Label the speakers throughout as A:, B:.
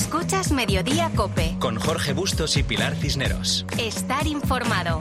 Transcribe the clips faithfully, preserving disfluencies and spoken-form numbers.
A: Escuchas Mediodía COPE.
B: Con Jorge Bustos y Pilar Cisneros.
A: Estar informado.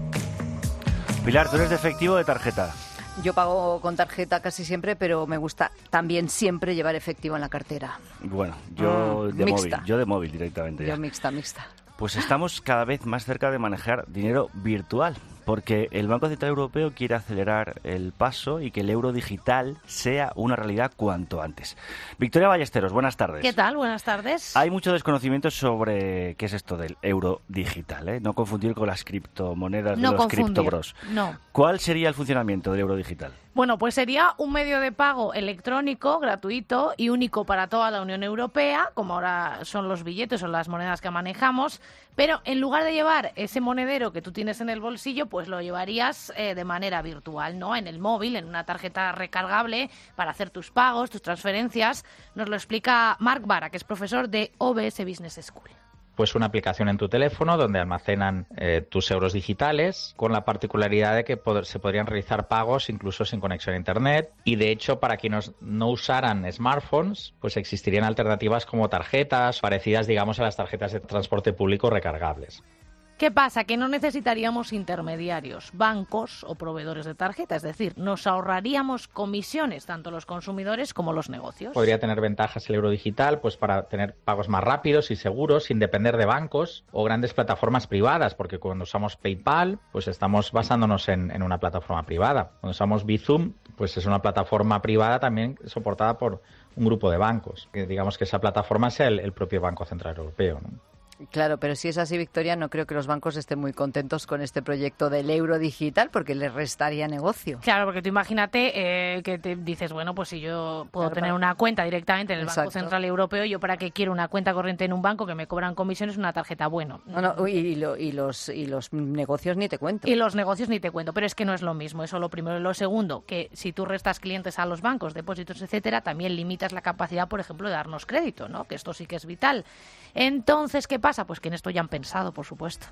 C: Pilar, ¿tú eres de efectivo o de tarjeta?
D: Yo pago con tarjeta casi siempre, pero me gusta también siempre llevar efectivo en la cartera.
C: Bueno, yo
D: Mm,
C: de
D: mixta.
C: móvil, yo de móvil directamente.
D: Yo
C: Ya.
D: mixta, mixta.
C: Pues estamos cada vez más cerca de manejar dinero virtual, porque el Banco Central Europeo quiere acelerar el paso y que el euro digital sea una realidad cuanto antes. Victoria Ballesteros, buenas tardes.
E: ¿Qué tal? Buenas tardes.
C: Hay mucho desconocimiento sobre qué es esto del euro digital, ¿eh? No confundir con las criptomonedas
E: No
C: de los
E: confundir,
C: criptobros.
E: no.
C: ¿Cuál sería el funcionamiento del euro digital?
E: Bueno, pues sería un medio de pago electrónico, gratuito y único para toda la Unión Europea, como ahora son los billetes o las monedas que manejamos, pero en lugar de llevar ese monedero que tú tienes en el bolsillo, pues lo llevarías eh, de manera virtual, ¿no? En el móvil, en una tarjeta recargable para hacer tus pagos, tus transferencias. Nos lo explica Marc Vara, que es profesor de O B S Business School.
F: Pues una aplicación en tu teléfono donde almacenan eh, tus euros digitales, con la particularidad de que poder, se podrían realizar pagos incluso sin conexión a internet, y de hecho para quienes no usaran smartphones pues existirían alternativas como tarjetas parecidas, digamos, a las tarjetas de transporte público recargables.
E: ¿Qué pasa? Que no necesitaríamos intermediarios, bancos o proveedores de tarjeta, es decir, nos ahorraríamos comisiones, tanto los consumidores como los negocios.
F: Podría tener ventajas el euro digital pues para tener pagos más rápidos y seguros sin depender de bancos o grandes plataformas privadas, porque cuando usamos PayPal pues estamos basándonos en, en una plataforma privada. Cuando usamos Bizum pues es una plataforma privada también soportada por un grupo de bancos. Que digamos que esa plataforma sea el, el propio Banco Central Europeo, ¿no?
D: Claro, pero si es así, Victoria, no creo que los bancos estén muy contentos con este proyecto del euro digital porque les restaría negocio.
E: Claro, porque tú imagínate eh, que te dices, bueno, pues si yo puedo
D: Claro,
E: tener
D: para-
E: una cuenta directamente en el Banco
D: Exacto.
E: Central Europeo, ¿yo para qué quiero una cuenta corriente en un banco que me cobran comisiones, una tarjeta? Bueno.
D: No, no, y, y lo- y los, y los negocios ni te cuento.
E: Y los negocios ni te cuento, pero es que no es lo mismo, eso lo primero. Y lo segundo, que si tú restas clientes a los bancos, depósitos, etcétera, también limitas la capacidad, por ejemplo, de darnos crédito, ¿no? Que esto sí que es vital. Entonces, ¿qué pasa? Pues que en esto ya han pensado, por supuesto.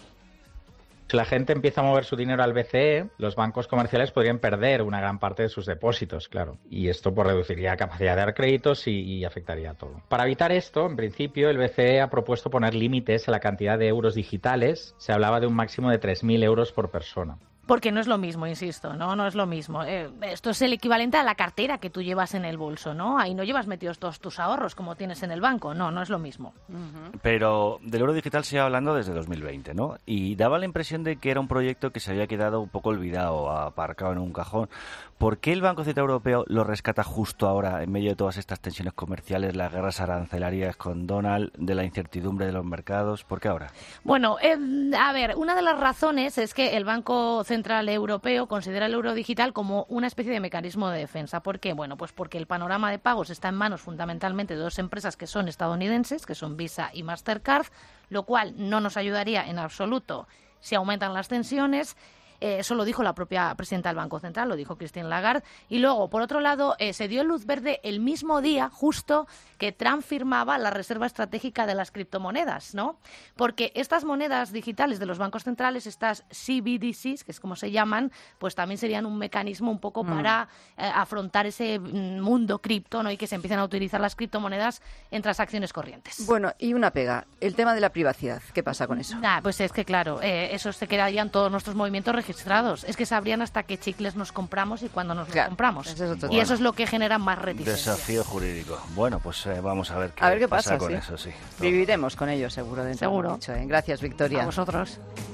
F: Si la gente empieza a mover su dinero al B C E, los bancos comerciales podrían perder una gran parte de sus depósitos, claro. Y esto pues reduciría la capacidad de dar créditos y, y afectaría a todo. Para evitar esto, en principio, el B C E ha propuesto poner límites a la cantidad de euros digitales. Se hablaba de un máximo de tres mil euros por persona.
E: Porque no es lo mismo, insisto, no, no es lo mismo. Eh, esto es el equivalente a la cartera que tú llevas en el bolso, ¿no? Ahí no llevas metidos todos tus ahorros como tienes en el banco, no, no es lo mismo.
C: Pero del euro digital se iba hablando desde dos mil veinte, ¿no? Y daba la impresión de que era un proyecto que se había quedado un poco olvidado, aparcado en un cajón. ¿Por qué el Banco Central Europeo lo rescata justo ahora, en medio de todas estas tensiones comerciales, las guerras arancelarias con Donald, de la incertidumbre de los mercados? ¿Por qué ahora?
E: Bueno, eh, a ver, una de las razones es que el Banco Central Europeo considera el euro digital como una especie de mecanismo de defensa. ¿Por qué? Bueno, pues porque el panorama de pagos está en manos fundamentalmente de dos empresas que son estadounidenses, que son Visa y Mastercard, lo cual no nos ayudaría en absoluto si aumentan las tensiones. Eh, eso lo dijo la propia presidenta del Banco Central, lo dijo Christine Lagarde. Y luego, por otro lado, eh, se dio luz verde el mismo día, justo, que Trump firmaba la reserva estratégica de las criptomonedas, ¿no? Porque estas monedas digitales de los bancos centrales, estas C B D Cs, que es como se llaman, pues también serían un mecanismo un poco
D: Mm.
E: para eh, afrontar ese mm, mundo cripto, ¿no? Y que se empiecen a utilizar las criptomonedas en transacciones corrientes.
D: Bueno, y una pega, el tema de la privacidad, ¿qué pasa con eso?
E: Nah, pues es que claro, eh, eso se quedarían todos nuestros movimientos registrados. Es que sabrían hasta qué chicles nos compramos y cuándo nos
D: Claro,
E: los compramos.
D: ese es otro
E: y
D: tema.
E: eso es lo que genera más reticencias.
C: Desafío jurídico. Bueno, pues eh, vamos a ver qué,
D: A ver qué
C: pasa,
D: pasa,
C: con
D: sí.
C: eso, sí.
D: Viviremos con ello, seguro, dentro de
E: Seguro.
D: mucho, ¿eh? Gracias, Victoria.
E: A vosotros.